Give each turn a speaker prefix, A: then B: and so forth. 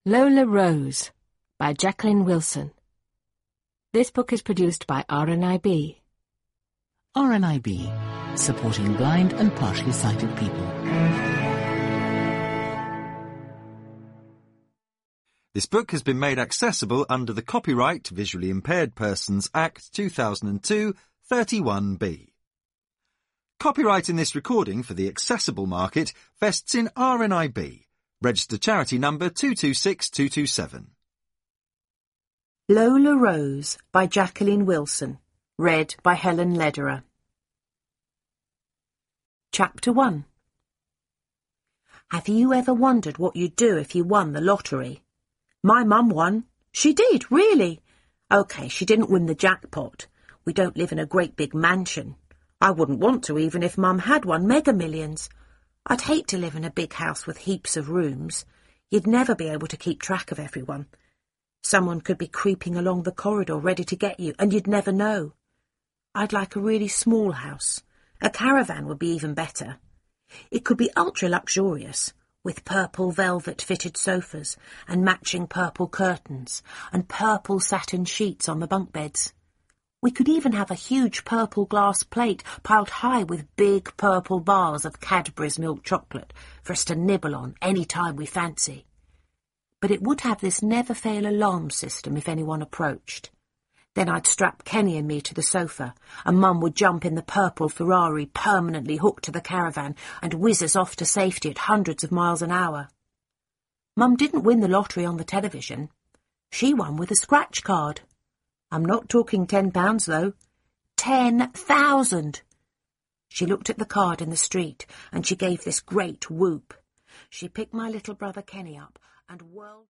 A: Lola Rose by Jacqueline Wilson. This book is produced by RNIB.
B: RNIB, supporting blind and partially sighted people.
C: This book has been made accessible under the Copyright Visually Impaired Persons Act 2002, 31B. Copyright in this recording for the accessible market vests in RNIB. Registered charity number 226227.
D: Lola Rose by Jacqueline Wilson. Read by Helen Lederer. Chapter 1. Have you ever wondered what you'd do if you won the lottery? My mum won. She did, really. OK, she didn't win the jackpot. We don't live in a great big mansion. I wouldn't want to even if Mum had won Mega Millions. I'd hate to live in a big house with heaps of rooms. You'd never be able to keep track of everyone. Someone could be creeping along the corridor ready to get you, and you'd never know. I'd like a really small house. A caravan would be even better. It could be ultra-luxurious, with purple velvet-fitted sofas and matching purple curtains and purple satin sheets on the bunk beds. We could even have a huge purple glass plate piled high with big purple bars of Cadbury's milk chocolate for us to nibble on any time we fancy. But it would have this never-fail alarm system if anyone approached. Then I'd strap Kenny and me to the sofa, and Mum would jump in the purple Ferrari permanently hooked to the caravan and whiz us off to safety at hundreds of miles an hour. Mum didn't win the lottery on the television. She won with a scratch card. I'm not talking £10, though. 10,000! She looked at the card in the street, and she gave this great whoop. She picked my little brother Kenny up and whirled...